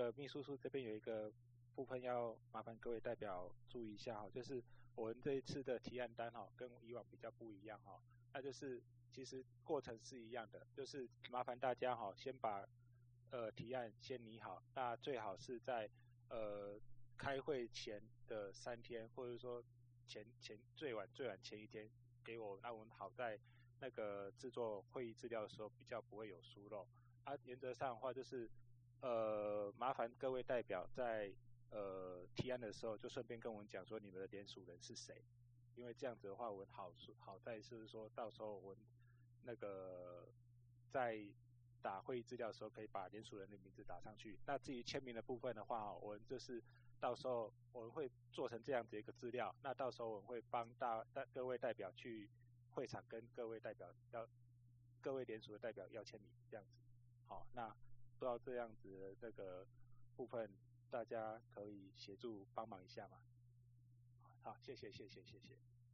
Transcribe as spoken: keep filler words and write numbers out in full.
个秘书处这边有一个部分要麻烦各位代表注意一下哈，就是我们这一次的提案单哈，跟以往比较不一样哈，那就是其实过程是一样的，就是麻烦大家哈，先把呃提案先拟好，那最好是在呃开会前的三天，或者说前前最晚最晚前一天给我，那我们好在那个制作会议资料的时候比较不会有疏漏。啊，原则上的话就是呃麻烦各位代表在呃提案的时候就顺便跟我们讲说你们的联署人是谁，因为这样子的话我们好好在是说到时候我们那个在打会议资料的时候可以把联署人的名字打上去。那至于签名的部分的话，我们就是到时候我们会做成这样子一个资料，那到时候我们会帮大大各位代表去会场跟各位代表要各位联署的代表要签名这样子。好，那不知道这样子的这个部分大家可以协助帮忙一下吗？好，谢谢谢谢谢谢。